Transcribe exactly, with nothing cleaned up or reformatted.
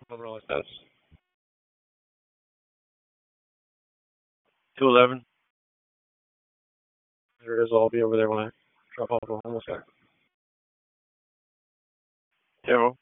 Doesn't really sense. Two eleven. There it is. I'll be over there when I drop off the homeless guy. Yeah.